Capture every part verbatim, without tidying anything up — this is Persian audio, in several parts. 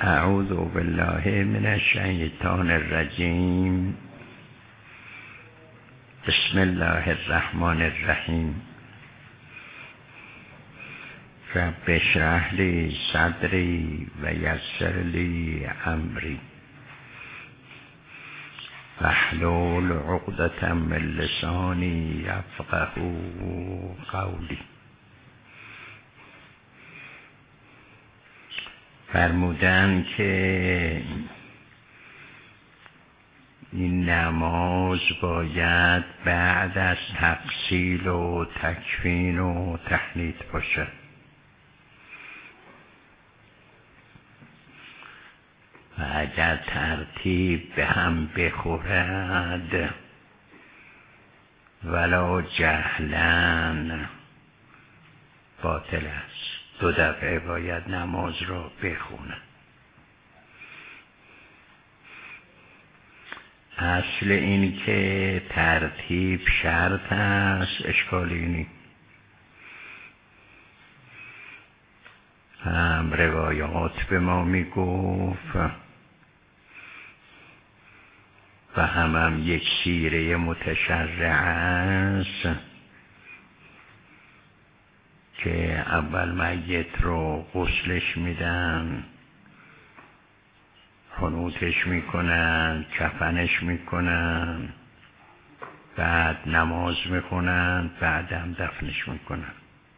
اعوذ بالله من الشیطان الرجیم. بسم الله الرحمن الرحیم. رب اشرح لی صدری و یسر لی امری واحلل عقدة من لسانی یفقهوا قولی. فرمودن که این نماز باید بعد از تغسیل و تکفین و تحنیط باشد. و اگر ترتیب به هم بخورد ولا جهلن باطل است. دو دفعه باید نماز را بخونه. اصل این که ترتیب شرط است اشکالی نیست. هم روایات به ما می گفت و هم هم یک سیره متشرع است که اول میت رو غسلش میدن، خنوتش میکنن، کفنش میکنن، بعد نماز میخونن، بعدم دفنش میکنن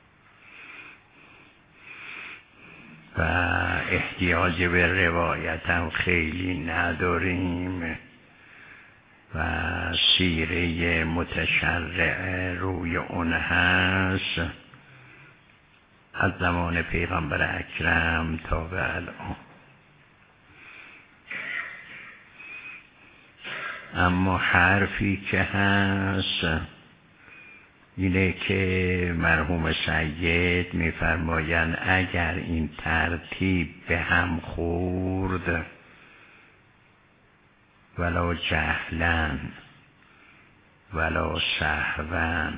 و احتیاج به روایت هم خیلی نداریم و سیره متشرع روی اون هست از زمان پیغمبر اکرم تا به الان. اما حرفی که هست اینه که مرحوم سید میفرمایند اگر این ترتیب به هم خورد ولا جهلن ولا سهون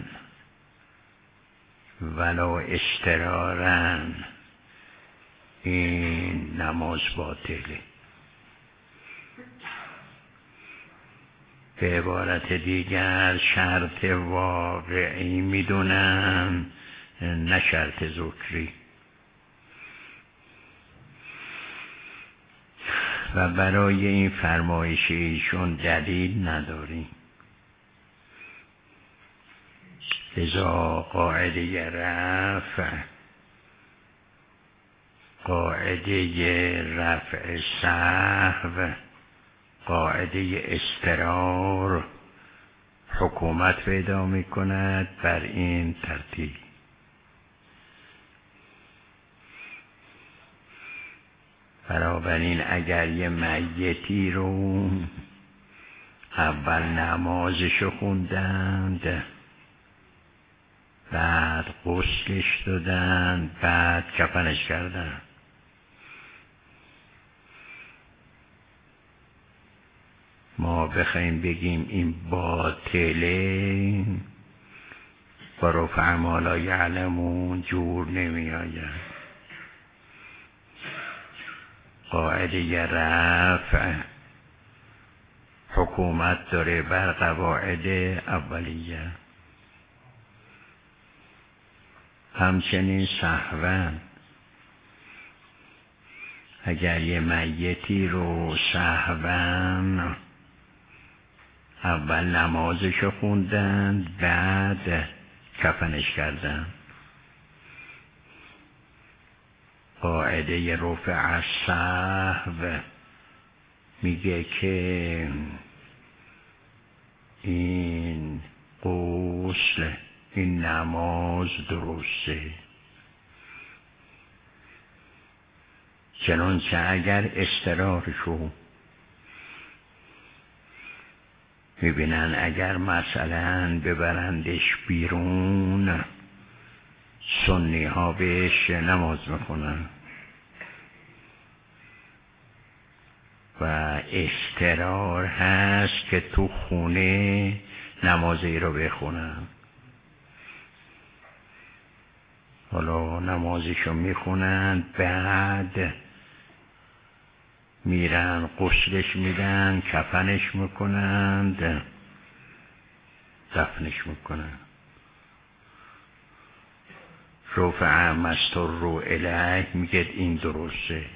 ولا استرارن این نماز باطله. به عبارت دیگر شرط واقعی میدونن نه شرط ذکری. و برای این فرمایش ایشون دلیل نداریم. لذا قاعده رفع قاعده رفع سهو قاعده استرار حکومت پیدا می کند بر این ترتیب. بنابراین اگر یه میتی رو اول نمازشو خوندند، بعد غسلش دادن، بعد کفنش کردن، ما بخوایم بگیم این باطله با رفع ما لا یعلمون جور نمی آید. قاعده رفع حکومت داره بر قواعد اولیه. همچنین سهون اگر یه میتی رو سهون اول نمازشو خوندن بعد کفنش کردن، قاعده رفع السهو میگه که این غسل این نماز درسته. چنانچه اگر استرارشو میبینن اگر مثلا ببرندش بیرون سنی ها بهش نماز میخونن و استرار هست که تو خونه نمازی رو بخونن، حالا نمازشو میخونن، بعد میرن غسلش میدن، کفنش میکنند، دفنش میکنن. رفع مستر الیه میگه این درسته.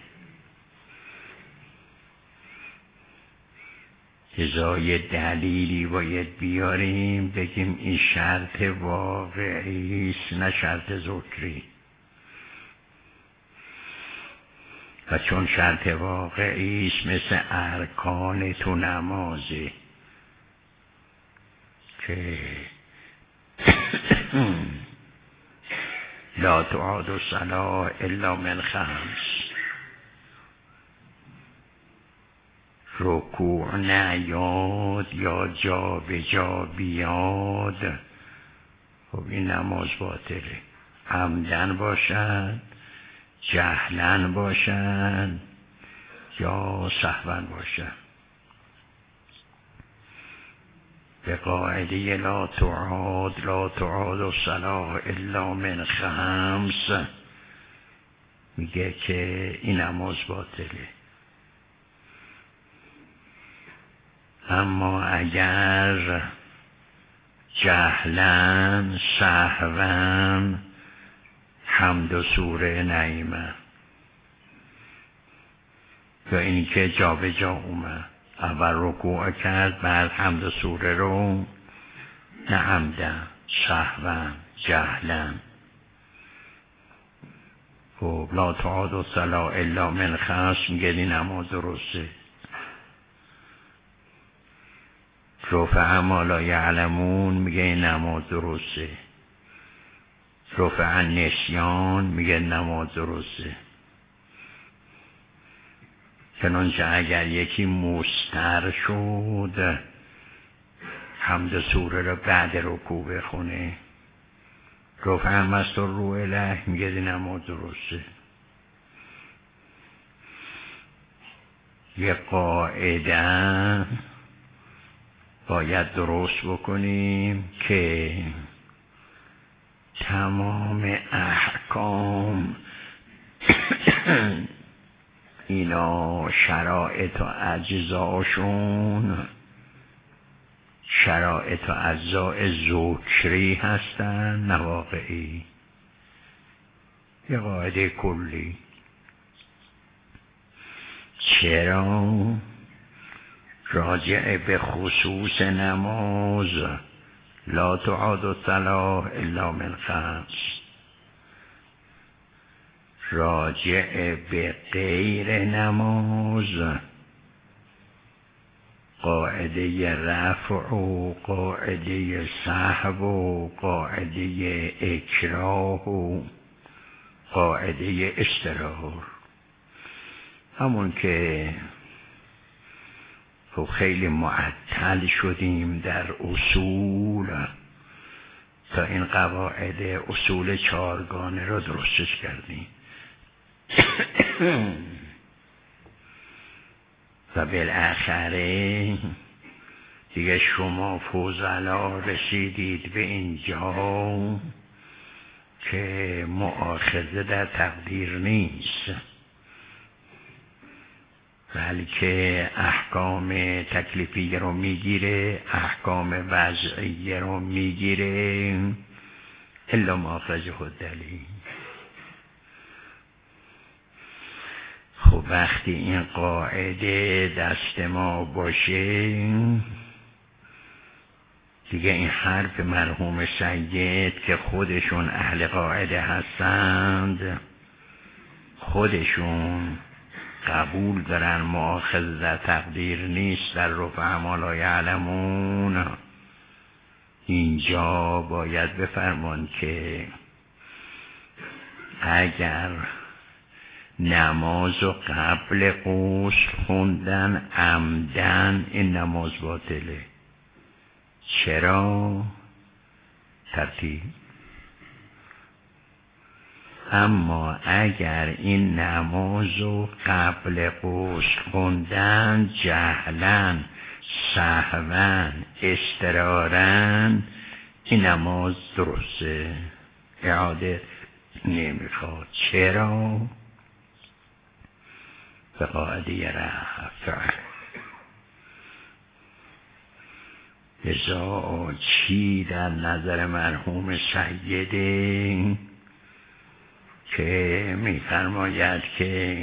ازای دلیلی باید بیاریم بگیم این شرط واقعی است نه شرط ذکری. و چون شرط واقعی است مثل ارکان تو نمازه که لا تعاد الصلاة الا من خمس، رکوع نیاد یا جا به جا بیاد، خب این نماز باطله. عمدن باشد، جهلن باشد یا سهون باشد. به قاعده لا تعاد لا تعاد الصلاة الا من خمس میگه که این نماز باطله. اما اگر جهلن سهون حمد و سوره نیمه یا اینی که جا به جا اومد، اول رکوع کرد بعد حمد و سوره رو، نه عمدن سهون جهلن. خب لا تعاد الصلاة الا من خمس میگه این نماز درسته. رفع ما لا یعلمون میگه این نماز درسته. رفع نسیان میگه نماز درسته. چنانچه اگر یکی مستر شد حمد سوره رو بعد رکوع بخونه، رفع مستر رو الیه میگه این نماز درسته. یه قاعده باید درست بکنیم که تمام احکام اینا شرایط و اجزاشون شرایط و اجزاء ذکری هستن نه واقعی. یه قاعده کلی. چرا؟ راجع به خصوص نماز لا تعاد الصلاة الا من خمس، راجع به غیر نماز قاعده رفع و قاعده سهو و قاعده اکراه و قاعده استراحه. همون که خب خیلی معطل شدیم در اصول تا این قواعد اصول چارگانه را درستش کردیم و بالاخره دیگه شما فضلا رسیدید به اینجا که مؤاخذه در تقدیر نیست، بلکه احکام تکلیفیه رو میگیره، احکام وضعیه رو میگیره، الا ما اخرجه الدلیل. خب وقتی این قاعده دست ما باشه دیگه این حرف مرحوم سید که خودشون اهل قاعده هستند خودشون قبول دارن مؤاخذه در تقدیر نیست در رفع ما لا یعلمون، اینجا باید بفرمان که اگر نماز و قبل غسل خوندن عمدن این نماز باطله. چرا؟ ترتیب. اما اگر این نماز و قبل غسل خوندن جهلن سهون استرارن این نماز درسته، اعاده نمیخواد. چرا؟ به قاعده رفع. ازا چی در نظر مرحوم سیده که می‌فرماید که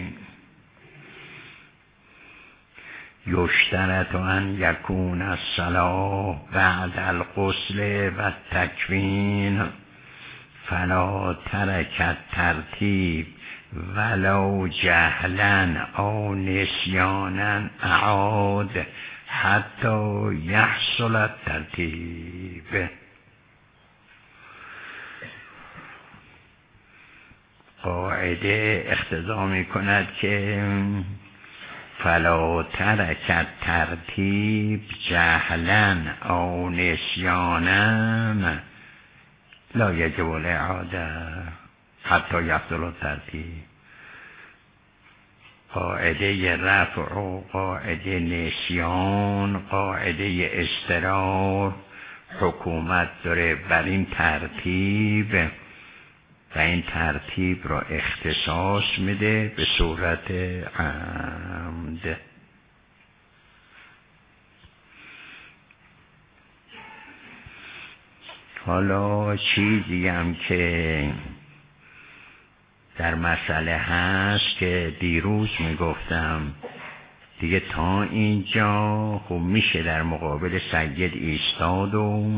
یشترط ان یکون الصلاة بعد الغسل و التکوین فلا ترک ترتیب ولو جهلا او نسیانا اعاد حتی یحصل الترتیب. قاعده اقتضا می کند که فلا ترک ترتیب جهلا او نسیانا لا یجب الاعاده حتی یحصل الترتیب. قاعده رفع و قاعده نسیان، قاعده اضطرار حکومت داره بر این ترتیب و این ترتیب را اختصاص میده به صورت عمد. حالا چیزی هم که در مسئله هست که دیروز میگفتم دیگه تا اینجا خب میشه در مقابل سید ایستاد و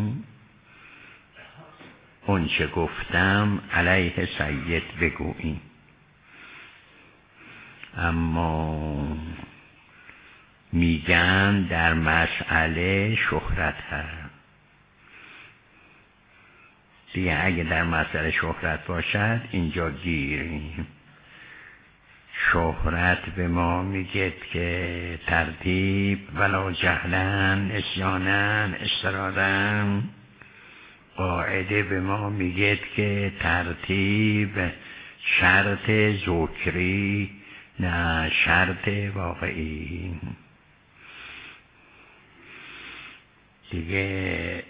اون چه گفتم علیه سید بگوییم، اما میگن در مسئله شهرت هست دیگه. اگه در مسئله شهرت باشد اینجا گیریم. شهرت به ما میگه که ترتیب ولو جهلن نسیانن استرادن. قاعده به ما میگه که ترتیب شرط ذکری نه شرط واقعی. دیگه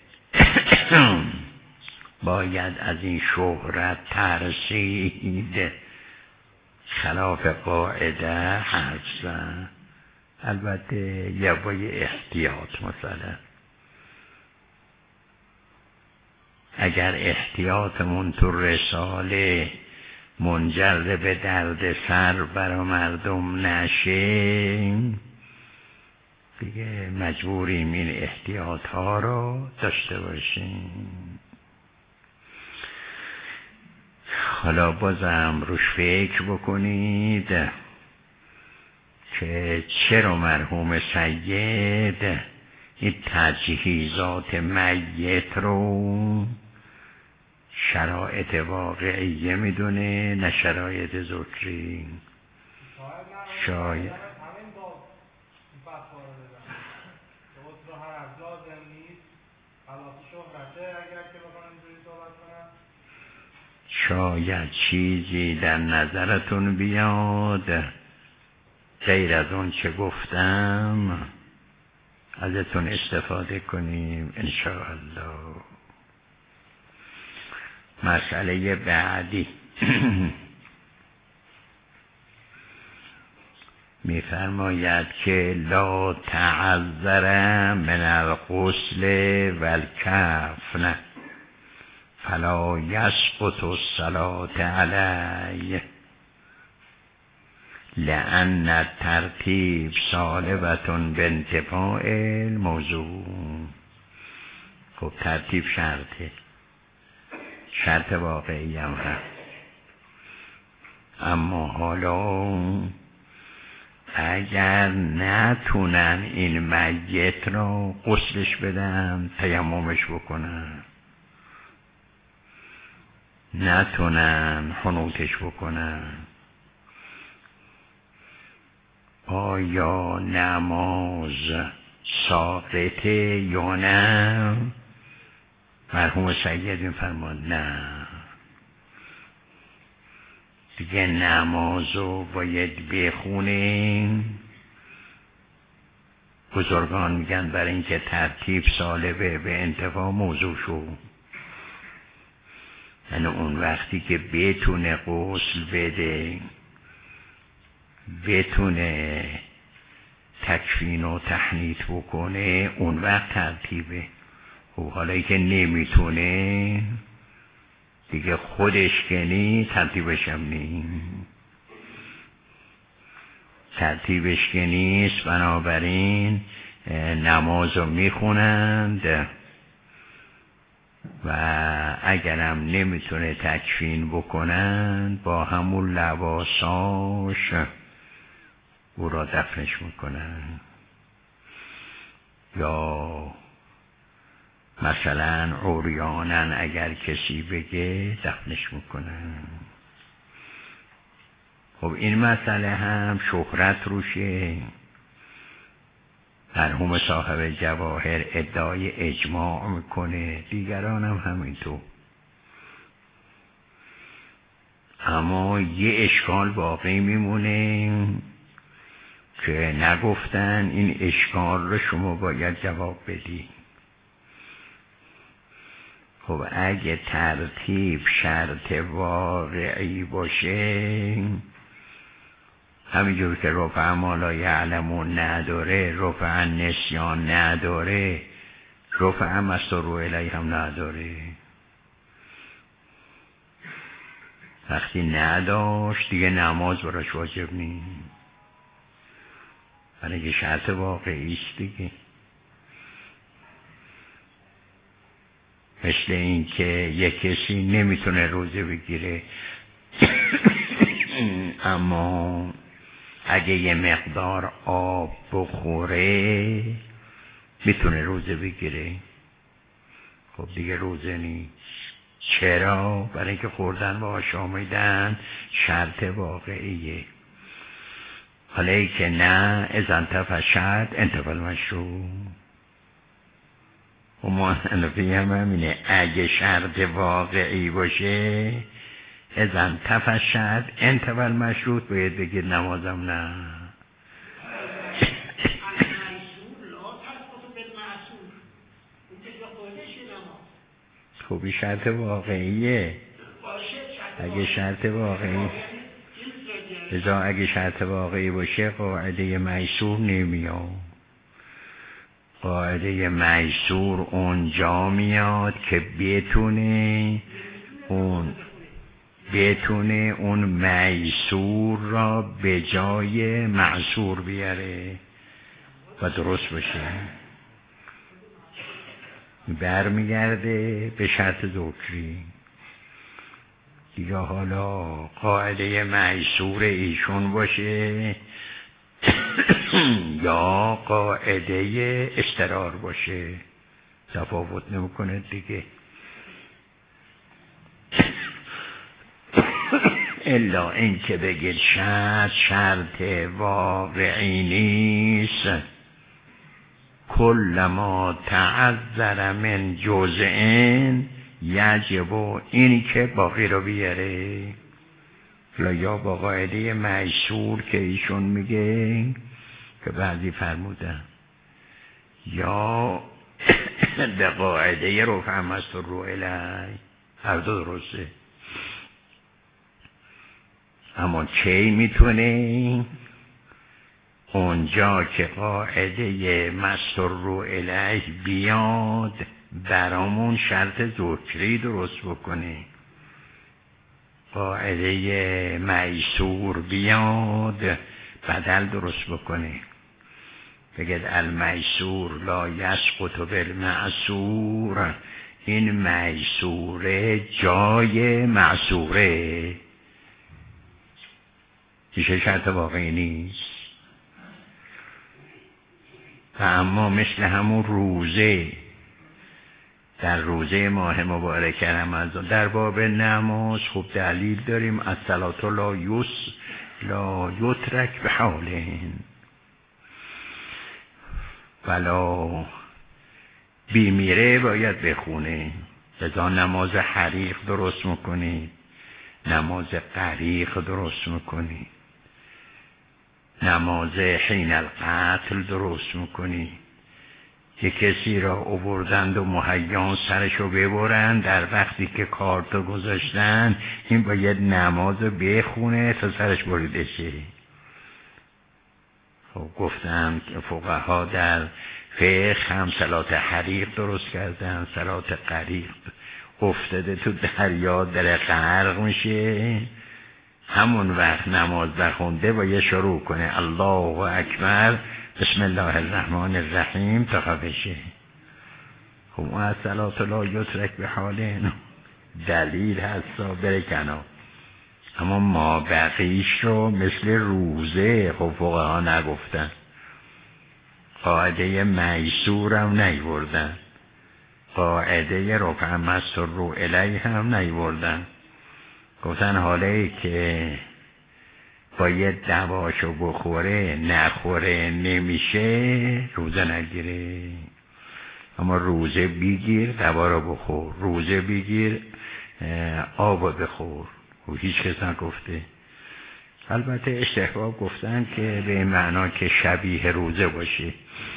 باید از این شهرت ترسید، خلاف قاعده حرف زد. البته یه بای احتیاط، مثلا اگر احتیاطمون تو رساله منجر به درد سر برا مردم نشه دیگه مجبوریم این احتیاط ها رو داشته باشیم. حالا بازم روش فکر بکنید که چرا مرحوم سید این تجهیزات میت رو شرایط واقعیه میدونه نه شرایط ذکری. شاید شاید چیزی در نظرتون بیاد غیر از اون چه گفتم ازتون استفاده کنیم انشاءالله. مسئله بعدی میفرماید که لا تعذر من الغسل والکفن فلا یسقط الصلاة علیه لأن الترتیب صالبة بانتفاع الموضوع. خب ترتیب شرطه، شرط واقعی هم هست، اما حالا اگر نتونن این میت را غسلش بدن تیممش بکنن، نتونن حنوطش بکنن، آیا نماز ساقطه یا نه؟ مرحوم سید می‌فرماد نه، دیگه نمازو باید بخونیم. بزرگان میگن برای اینکه ترتیب سالبه به انتفاع موضوع شو، یعنی اون وقتی که بتونه غسل بده بتونه تکفین و تحنیط بکنه اون وقت ترتیبه. خب حالا که نمیتونه دیگه خودش که نی ترتیبش هم نی ترتیبش که نیست. بنابراین نماز رو میخونند و اگرم نمیتونه تکفین بکنند با همون لباساش او را دفنش میکنن، یا مثلا عریانن اگر کسی بگه دفنش میکنن. خب این مسئله هم شهرت روشه. مرحوم صاحب جواهر ادعای اجماع میکنه، دیگران هم همینطور. اما یه اشکال باقی میمونه که نگفتن، این اشکال رو شما باید جواب بدی. خب اگه ترتیب شرط واقعی باشه، همینجور که رفع ما لا یعلمون نداره، رفع نسیان نداره، رفع مستر الیه هم نداره. وقتی نداشت دیگه نماز براش واجب نیست، برای که شرط واقعی است دیگه. مثل این که یک کسی نمیتونه روزه بگیره اما اگه یه مقدار آب بخوره میتونه روزه بگیره. خب دیگه روزه نیست. چرا؟ برای اینکه خوردن و آشامیدن شرط واقعیه. حالا ای که نه اذن تفشد انتفال مشروع. و ما انفی هم همینه، اگه شرط واقعی باشه اذن تفشد انتفال مشروط باید بگید نمازم نه. خوبی شرط واقعیه. اگه شرط واقعی ازا اگه شرط واقعی باشه قاعده میسور نمیاد. قاعده میسور اونجا میاد که بتونه اون بتونه اون میسور را به جای معسور بیاره و درست باشه. برمیگرده به شرط ذکری دیگه. حالا قاعده میسور ایشون باشه یا قاعده استرار باشه تفاوت نمیکنه دیگه. الا این که بگید شرط شرط واقعی نیست، کل ما تعذر من جزئن یجب اینی که باقی رو بیاره. یا با قاعده میسور که ایشون میگه که بعضی فرمودن، یا به قاعده رفع مستر رو الی، هر دو درسته. اما کی میتونه؟ اونجا که قاعده مستر رو الیه بیاد برامون شرط ذکری درست بکنه. قاعده میسور بیاد بدل درست بکنه، بگید المیسور لا یسقط بالمعسور. این میسوره جای معسوره، میشه شرط واقعی نیست. و اما مثل همون روزه، در روزه ماه مبارک رمضان در باب نماز خوب دلیل داریم، الصلاة لا یس لا یترک به حالین ولا بیمیره باید بخونه. لذا نماز حریق درست میکنید، نماز غریق درست میکنید، نماز حین القتل درست میکنید. که کسی را آوردند و مهیان سرشو ببرند، در وقتی که کارتو گذاشتن این باید نماز بخونه تا سرش بریده شه. خب گفتم که فقها در فقه هم صلات حریق درست کردن، صلات غریق افتاده تو دریا در غرق میشه، همون وقت نماز بخونده باید شروع کنه الله اکبر بسم الله الرحمن الرحیم تا خفشه. خب اون از صلات لا یترک به حال دلیل هستا بره کنار. اما ما بقیش رو مثل روزه خب فقها نگفتن، قاعده میسور هم نیوردن، قاعده رفع مست رو الیه هم نیوردن. گفتن حاله که باید دواشو بخوره نخوره نمیشه روزه نگیره، اما روزه بگیر دوا رو بخور، روزه بگیر آب بخور و هیچ کس نگفته. البته استحباب گفتن که به معنا که شبیه روزه باشه.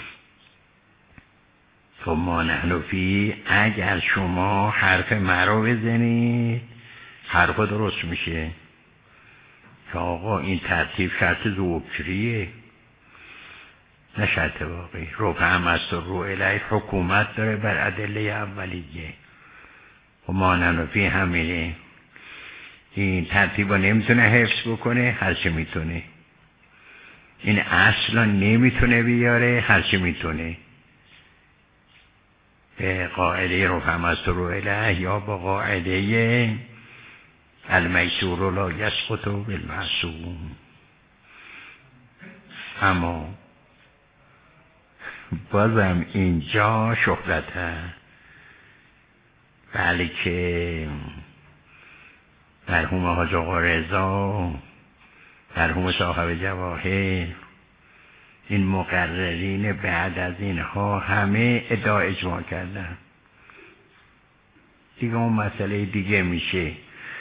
خب ما نحنفی اگر شما حرف مرا بزنید حرف درست میشه که آقا این ترتیب شرط ذوکریه نه شرط واقعی. رفع هم است و رو الیه حکومت داره بر ادله اولیه و ما نحنفی همینه، این ترتیب رو نمیتونه حفظ بکنه هرچی میتونه، این اصلا نمیتونه بیاره هرچی میتونه، به قاعده رفع هم است و رو الیه یا با قاعده المیسور لا یسقط بالمعصوم. اما بازم اینجا شهرته، بلکه مرحوم حاج آقا رضا، مرحوم صاحب جواهر، این مقررین بعد از اینها همه ادعا اجماع کردن. دیگه اون مسئله دیگه میشه.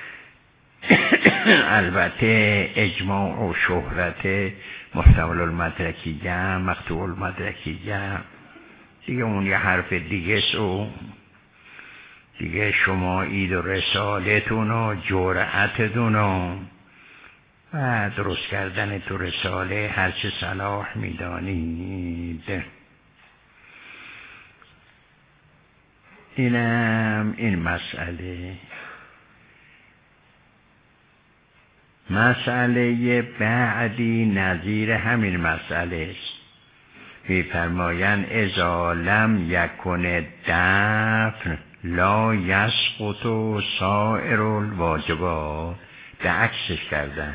البته اجماع و شهرت محتمل المدرکیه مقطوع المدرکیه دیگه اون یه حرف دیگه سو دیگه شما اید و رسالتون و جرأتتون و درست کردن تو رساله هرچه صلاح میدانید. اینم این مسئله. مسئله بعدی نظیر همین مسئله است. می‌فرمایند اذا لم یکن دفن لا یسقط سائر الواجبات، به عکسش کردن.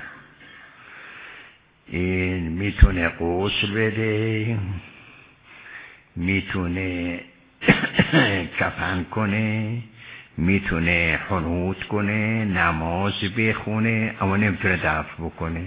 این میتونه غسل بده، میتونه کفن کنه، میتونه حنوط کنه، نماز بخونه، اما نمیتونه دفن بکنه.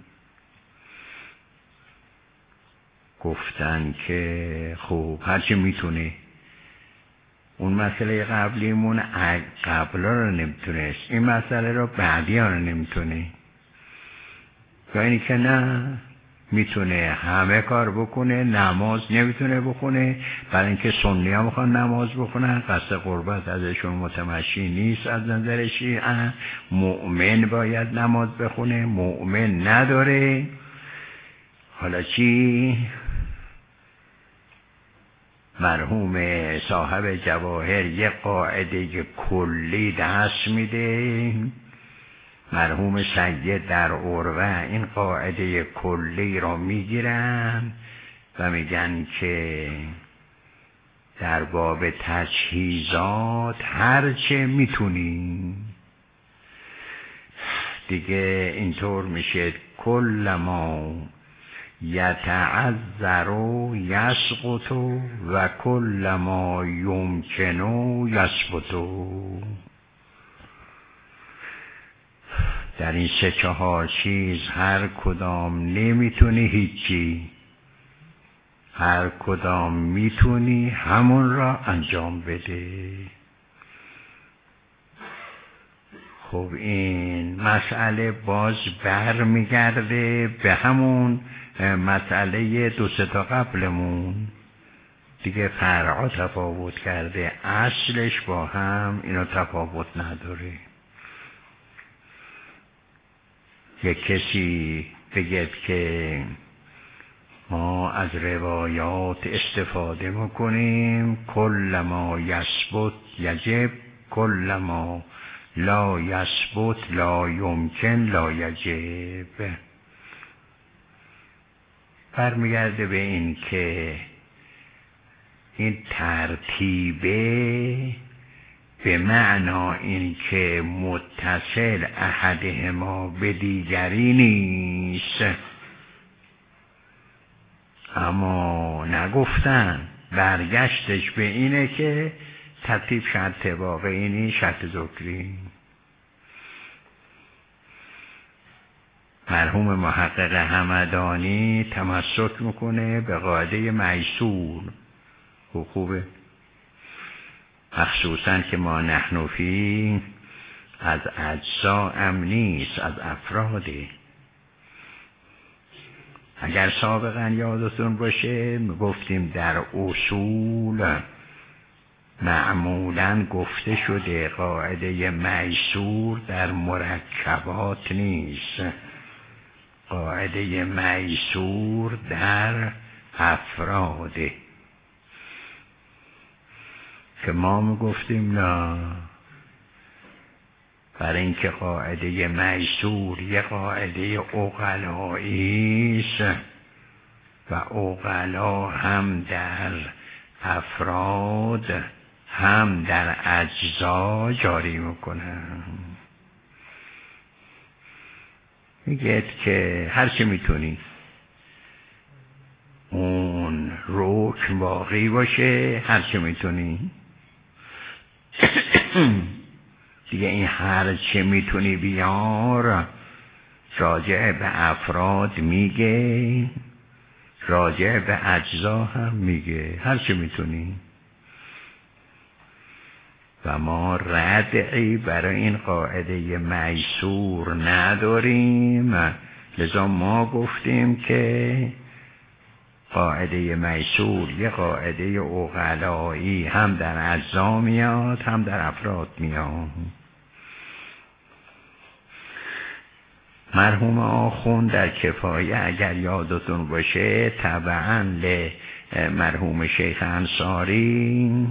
گفتن که خوب هرچی میتونه. اون مسئله قبلیمون قبلا رو نمیتونست، این مسئله رو بعدی ها رو نمیتونه. یا اینی که نه میتونه همه کار بکنه، نماز نمیتونه بکنه، برای اینکه سنی ها میخوان نماز بکنن، قصد قربت ازشون متمشی نیست از نظر شیعه. مؤمن باید نماز بخونه، مؤمن نداره. حالا چی؟ مرحوم صاحب جواهر یه قاعده کلی دست میده، مرحوم سید در عروه این قاعده کلی را میگیرن و میگن که در باب تجهیزات هرچه میتونی دیگه اینطور میشه کل ما یتعذر و یسقط و کل ما یمکن و یثبت. در این سه چهار چیز هر کدام نمیتونی هیچی، هر کدام میتونی همون را انجام بده. خب این مسئله باز بر میگرده به همون مسئله دو سه تا قبلمون دیگه، فرعا تفاوت کرده، اصلش با هم اینا تفاوت نداره. یک کسی بگید که ما از روایات استفاده میکنیم. کل ما یثبت یجب، کل ما لا یثبت لا یمکن لا یجب. برمیگرده به این که این ترتیبه به معنا این که متصل احدهما به دیگری نیست، اما نگفتن برگشتش به اینه که ترتیب شرط واقعی نیست، شرط ذکری. مرحوم محقق همدانی تمسک میکنه به قاعده میسور. خوبه مخصوصا که ما نحن فی از اجزا هم نیست، از افراده. اگر سابقا یادتون باشه گفتیم در اصول معمولا گفته شده قاعده میسور در مرکبات نیست، قاعده میسور در افراده، که ما میگفتیم نه، برای اینکه قاعده میسور یه قاعده عقلایی است و عقلا هم در افراد هم در اجزا جاری میکنن. میگه که هر چه میتونی اون رکن باقی باشه، هر چه میتونی دیگه این هر چه میتونی بیار راجع به افراد میگه، راجع به اجزا هم میگه، هر چه میتونی. و ما ردعی برای این قاعده میسور نداریم، لذا ما گفتیم که قاعده میسور یه قاعده عقلایی هم در اجزا میاد هم در افراد میاد. مرحوم آخوند در کفایه اگر یادتون باشه تبعاً ل مرحوم شیخ انصاری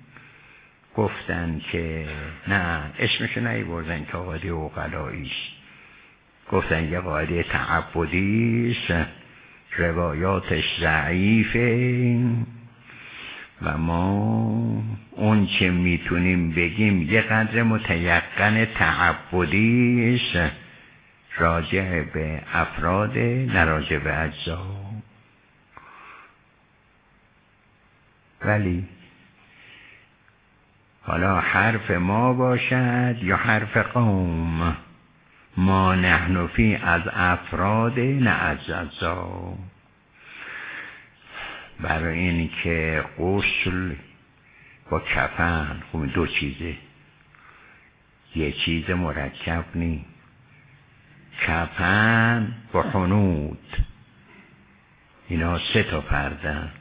گفتن که نه، اسمشو نیبردن که قاعده عقلایی است، گفتن یه قاعده تعبدی است، روایاتش ضعیفه و ما اون چه میتونیم بگیم یه قدر متیقن تعبدی است راجع به افراد، نه راجع به اجزا. ولی حالا حرف ما باشد یا حرف قوم، ما نحن فی از افراد نه از اجزا. برای این که غسل با کفن خب دو چیزه، یه چیز مرکب نی. کفن با حنود اینا سه تا پردن،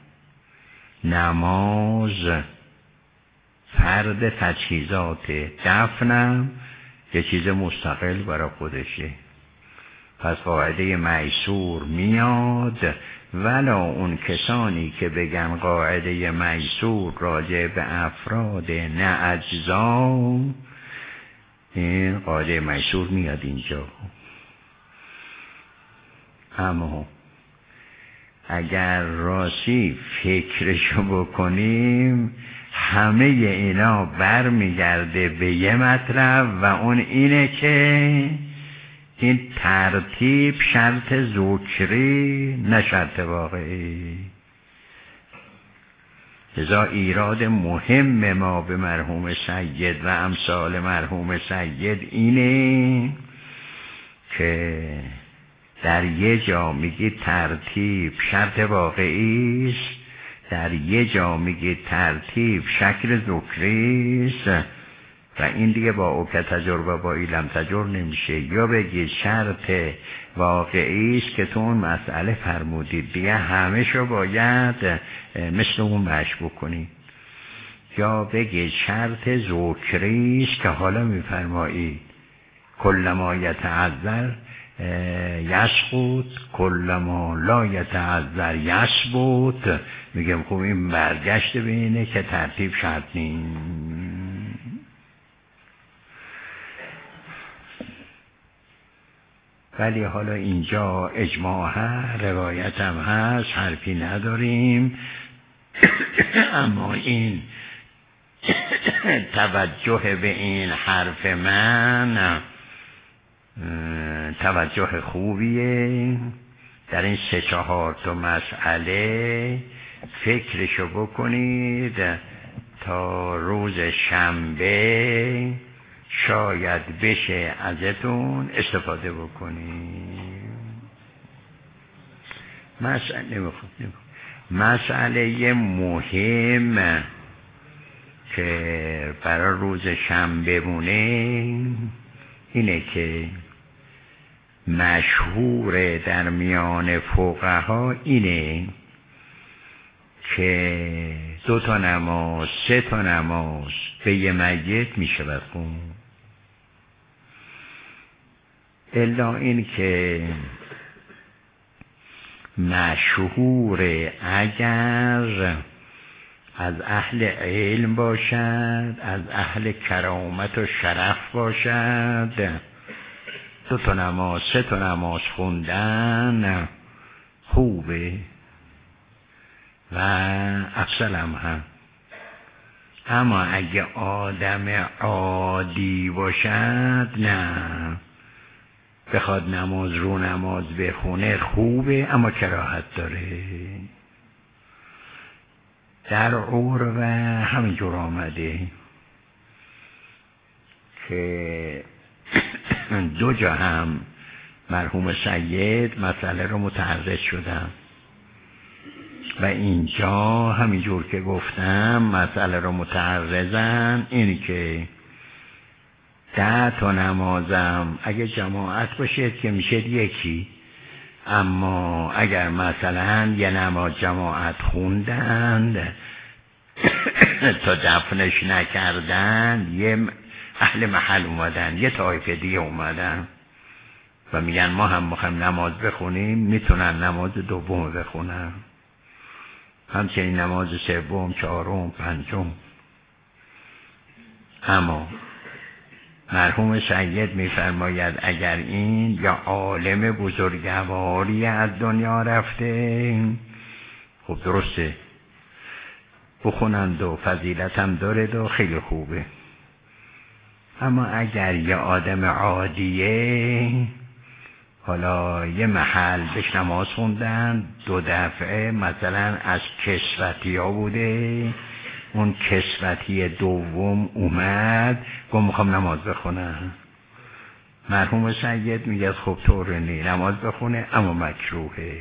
نماز فرد تجهیزات، دفنم یه چیز مستقل برای خودشه. پس قاعده میسور میاد، ولا اون کسانی که بگن قاعده میسور راجع به افراد نه اجزا، این قاعده میسور میاد اینجا. اما اگر راستی فکرشو بکنیم همه اینا بر میگرده به یه مطلب و اون اینه که این ترتیب شرط ذکری نه شرط واقعی. لذا ایراد مهم ما به مرحوم سید و امثال مرحوم سید اینه که در یه جا میگی ترتیب شرط واقعی است، در یه جا میگی ترتیب شکل ذکری است و این دیگه با او که تجربه با ایلم تجر نمیشه. یا بگید شرط واقعی است که تو اون مسئله فرمودید دیگه همه شو باید مثل اون مشی بکنید، یا بگید شرط ذکری است که حالا میفرمایید کل ما یتعذر یسقط کل ما لا یتعذر یثبت. میگم خب این برگشت به اینه که ترتیب شرط نیست. ولی حالا اینجا اجماع هست، روایت هم هست، حرفی نداریم. اما این توجه به این حرف من توجه خوبیه. در این سه چهار تا مسئله فکرشو بکنید تا روز شنبه شاید بشه ازتون استفاده بکنید. مسئله نمیخواد مسئله مهم که برای روز شنبه مونه اینه که مشهور در میان فقها اینه که دو تا نماز سه تا نماز به یه میت میشه بخون، الا این که مشهور اگر از اهل علم باشد، از اهل کرامت و شرف باشد، دو تا نماز سه تا نماز خوندن خوبه و افضل هم هم. اما اگه آدم عادی باشد نه، بخواد نماز رو نماز بخونه خوبه اما کراهت داره. در عرف همینجور آمده که دو جا هم مرحوم سید مسئله رو متعرض شدم و اینجا همینجور که گفتم مسئله رو متعرضن. اینی که ده تا نمازم اگه جماعت باشید که میشه یکی، اما اگر مثلا یه نماز جماعت خوندند تا دفنش نکردن، یه اهل محل اومدن، یه طایفه دیگه اومدن و میگن ما هم میخوایم نماز بخونیم، میتونن نماز دوم بخونن، همچنین نماز سوم، چهارم، پنجم. اما مرحوم سید میفرماید اگر این یا عالم بزرگواری از دنیا رفته، خب درسته بخونند و فضیلت هم داره و خیلی خوبه. اما اگر یه آدم عادیه، حالا یه محل بهش نماز خوندن، دو دفعه مثلا از کسوتی ها بوده، اون کسوتی دوم اومد گفت میخوام نماز بخونم، مرحوم سید میگه خب طور نی نماز بخونه اما مکروهه.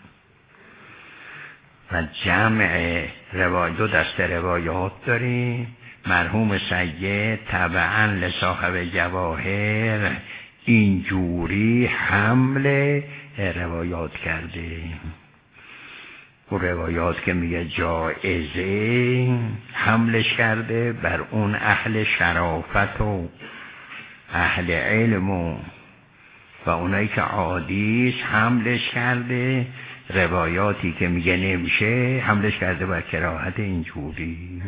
و جمع روایات، دو دسته روایات داریم. مرحوم سید طبعا لصاحب جواهر اینجوری حمل روایات کرده، و روایات که میگه جائزه حملش کرده بر اون اهل شرافت و اهل علم و و اونایی که عادیش حملش کرده. روایاتی که میگه نمیشه حملش کرده بر کراهت اینجوری.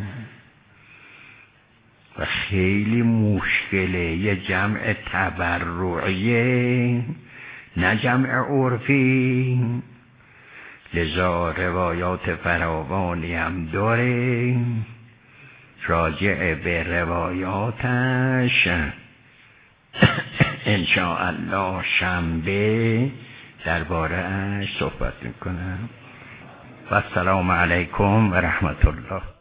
و خیلی مشکله یه جمع تبرعیه نه جمع عرفی، لذا روایات فراوانی هم داره. راجع به روایاتش انشاءالله شنبه درباره‌اش صحبت میکنم. و السلام علیکم و رحمت الله.